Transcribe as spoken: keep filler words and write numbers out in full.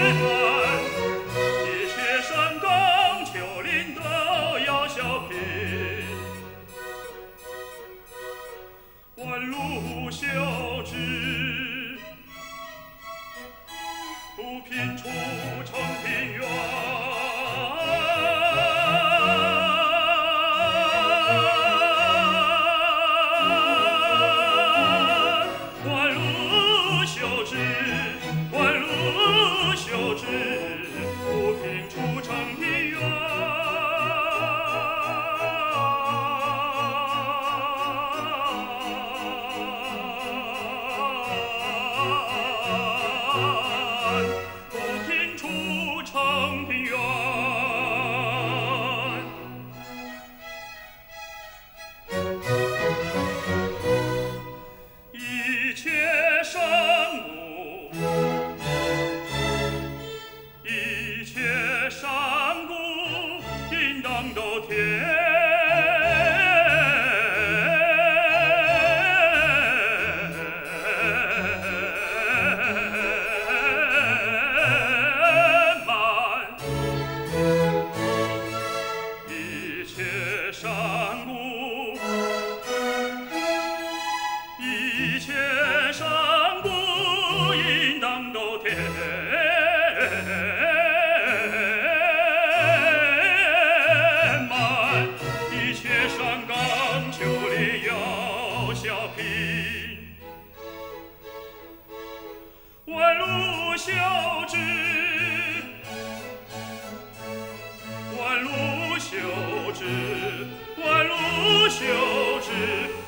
一切山岗丘陵都要小平，万路修直，不平出成平原。万路修直，万路修直，不平出成平原。不平出成平原。一切山谷，一切山谷，应当都填满。一切山谷，一切山谷，应当都填满。一切山岗丘陵要小平，万路修直，万路修直，万路修直。